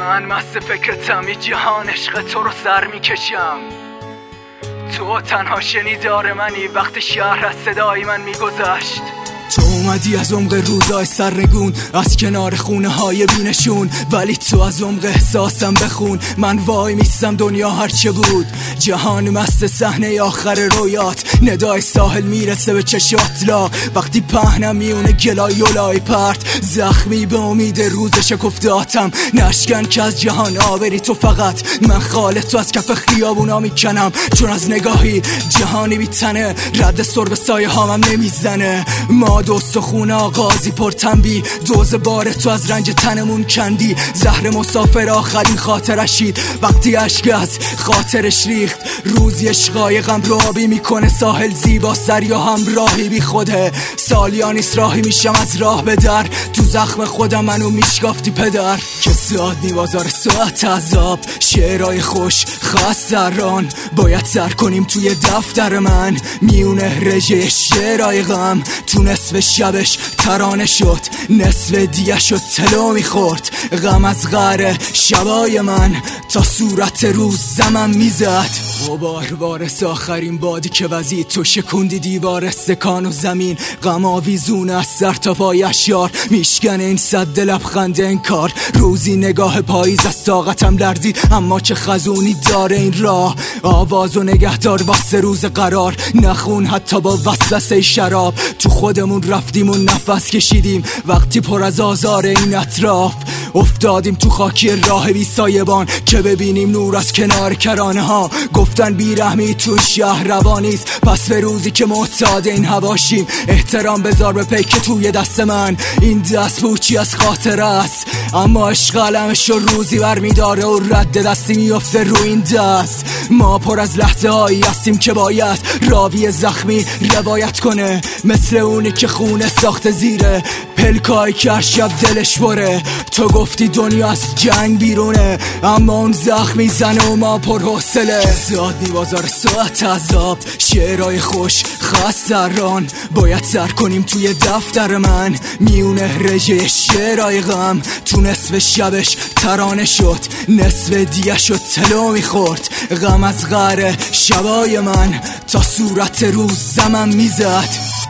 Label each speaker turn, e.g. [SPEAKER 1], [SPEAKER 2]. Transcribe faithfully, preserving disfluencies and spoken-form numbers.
[SPEAKER 1] من مست فکرتم، یه جهان عشق تو رو سر میکشم. تو تنها شنیدار منی، وقت شهر از صدای من میگذشت. تو اومدی از عمق روزای سرنگون، از کنار خونه های بینشون، ولی تو از عمق احساسم بخون. من وای میستم دنیا هرچه بود، جهان مست صحنه آخر رویات. ندای ساحل میرسه به چشات لا، وقتی پهنم میونه گلای یولای پرت. زخمی به امید روز شکفتاتم، نشکن که از جهان آبری تو فقط. من خال تو از کف خیابونا میکنم، چون از نگاهی جهانی بیتنه. رد سر به سایه هامم نمیزنه. ما دوست و خونه آغازی پر تنبی، دوز بار تو از رنج تنمون کندی. زهر مسافر آخرین خاطرشید، وقتی عشق از خاطرش ریخت. روزی عشقای غم رو آبی میکنه ساحل زیبا، دریا همراهی بی خوده. سالیانیست راهی میشم از راه به در، تو زخم خودم منو میشکافتی پدر. که ساعت نیوازار ساعت عذاب، شعرهای خوش خستران باید سر کنیم توی دفتر من. میونه رژه شعرهای غم، تو نصف شبش ترانه شد، نصف دیگه شد تلو میخورد. غم از غره شبای من، تا صورت روز زمم میزد. غبار وارث آخرین بادی که وزید، تو شکوندی دیوار استکان و زمین. غم آویزون از سر تا پای اشیار، میشکن این صد لبخند انکار. روزی نگاه پاییز از طاقتم لرزید، اما چه خزونی داره این راه. آواز و نگهدار واسه روز قرار، نخون حتی با وسوسه شراب. تو خودمون رفتیم و نفس کشیدیم، وقتی پر از آزار این اطراف. افتادیم تو خاکی راه بی سایبان، که ببینیم نور از کنار کرانه ها. گفتن بیرحمی تو شهر روانیست، پس به روزی که معتاد این هواشیم. احترام بذار به پیک توی دست من، این دست پوچی از خاطر است. اما عشق علمش رو روزی برمیداره و رد دستی میفته رو این دست. ما پر از لحظه هایی هستیم که باید راوی زخمی روایت کنه، مثل اونی که خونه ساخته زیره پلکای که هر شب دلش بره. تو گفتی دنیا از جنگ بیرونه، اما اون زخمی زنه و ما پر حوصله. ساعت نیوازار ساعت عذاب، شعرهای خوش خستران باید سر کنیم توی دفتر من. میونه رژه شعرهای غم، تو نصف شبش ترانه شد، نصف دیگه شد تلو میخورد. غم از غره شبای من، تا صورت روز زمم میزد.